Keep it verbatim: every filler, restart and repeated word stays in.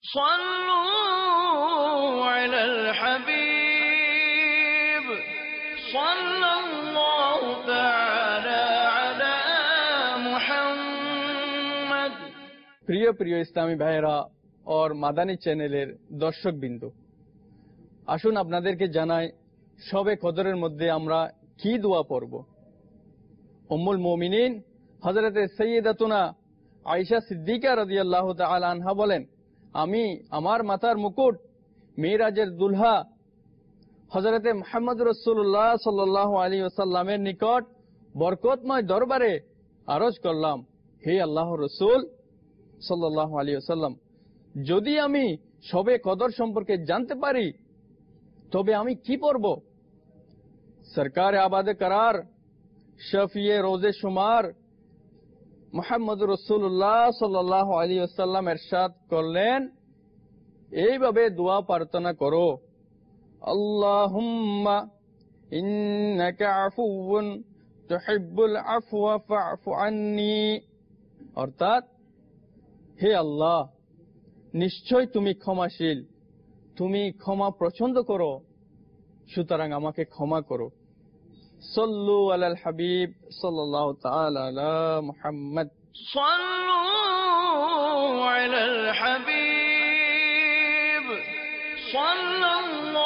صلوا على الحبيب صلى الله تعالى على محمد। প্রিয় প্রিয় ইসলামী ভাইয়েরা और মাদানী চ্যানেলের দর্শকবৃন্দ, আসুন আপনাদেরকে জানাই শবে কদরের মধ্যে আমরা কি দোয়া পড়ব। উম্মুল মুমিনিন হযরতে সাইয়্যিদাতুনা আয়েশা সিদ্দিকা রাদিয়াল্লাহু তাআলা আনহা বলেন, আমি আমার মাথার মুকুট মিরাজের দুলহা হযরতে মুহাম্মদ রাসূলুল্লাহ সাল্লাল্লাহু আলাইহি ওয়াসাল্লামের নিকট বরকতময় দরবারে আরজ করলাম, হে আল্লাহর রাসূল সাল্লাল্লাহু আলাইহি ওয়াসাল্লাম, যদি আমি শবে কদর সম্পর্কে জানতে পারি তবে আমি কি পড়ব। সরকার আবাদে করার শফিয়ে রোজে শুমার মুহাম্মদ রাসূলুল্লাহ সাল্লাল্লাহু আলাইহি ওয়াসাল্লাম ইরশাদ করলেন, এইভাবে দোয়া প্রার্থনা করো, আল্লাহুম্মা ইন্নাকা আফুউন তুহিব্বুল আফওয়া ফা'ফু আন্নী, অর্থাৎ হে আল্লাহ, নিশ্চয় তুমি ক্ষমাশীল, তুমি ক্ষমা পছন্দ করো, সুতরাং আমাকে ক্ষমা করো। সাল্লু আলাল হাবিব সাল্লাল্লাহু তাআলা আলা মুহাম্মদ। সাল্লু আলাল হাবিব সাল্লাল্লাহু